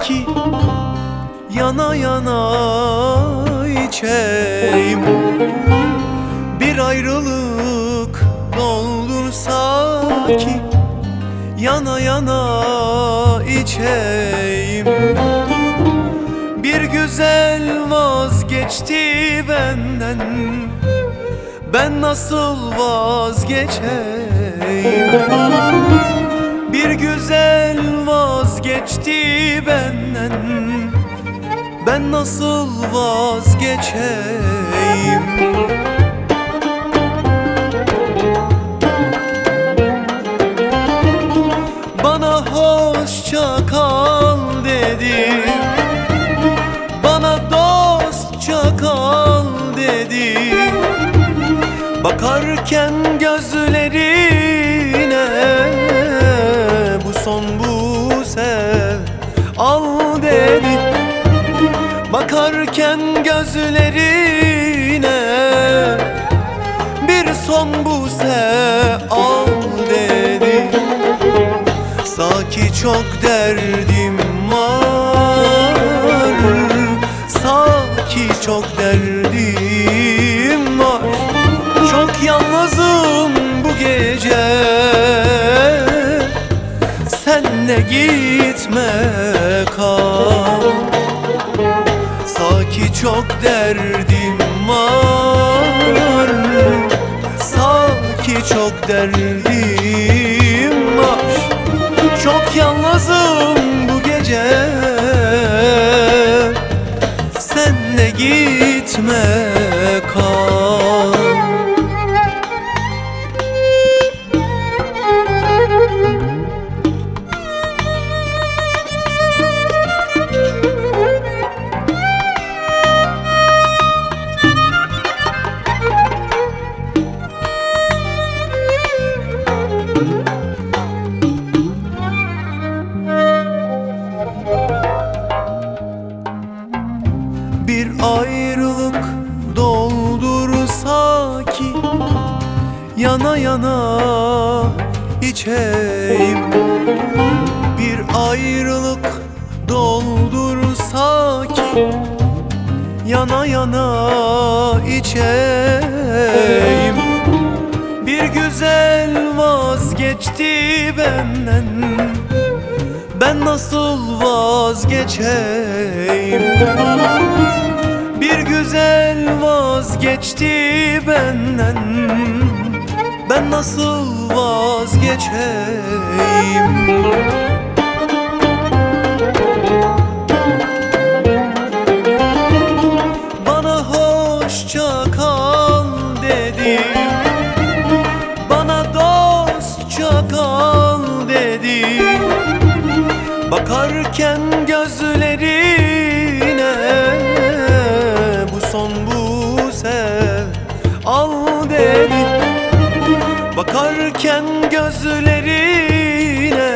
ki yana yana içeyim. Bir ayrılık doldursa ki yana yana içeyim. Bir güzel vazgeçti benden, ben nasıl vazgeçeyim? Bir güzel vazgeçti benden, ben nasıl vazgeçeyim? Bana hoşça kal dedi, bana dostça kal dedi. Bakarken gözlerine bu son bu sev al dedi. Bakarken gözlerine bir son bu sev al dedi. Saki çok derdim var, saki çok derdim var. Çok yalnızım bu gece, sen de gitme kal. Saki çok derdim var, saki çok derdim var. Çok yalnızım bu gece, sen de gitme kal. Bir ayrılık doldursa ki yana yana içeyim. Bir ayrılık doldursa ki yana yana içeyim. Bir güzel vazgeçti benden, ben nasıl vazgeçeyim? Bir güzel vazgeçti benden, ben nasıl vazgeçeyim? Bana hoşça kal dedi, bana dostça kal dedi. Bakarken gözlerine bu son bu sev al dedi. Bakarken gözlerine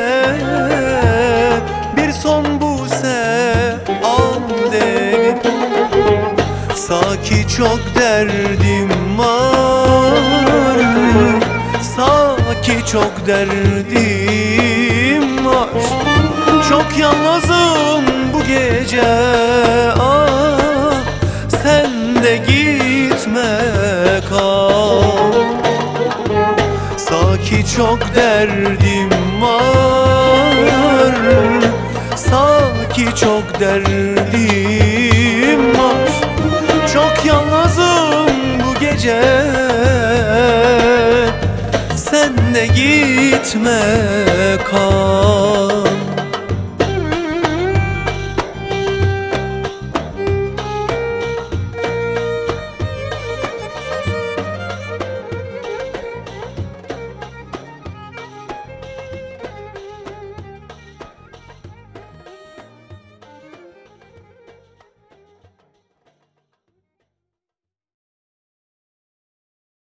bir son bu sev al dedi. Saki çok derdim var, saki çok derdim var. Çok yalnızım bu gece, ah, sen de gitme kal. Saki çok derdim var, saki çok derdim var. Çok yalnızım bu gece, sen de gitme kal.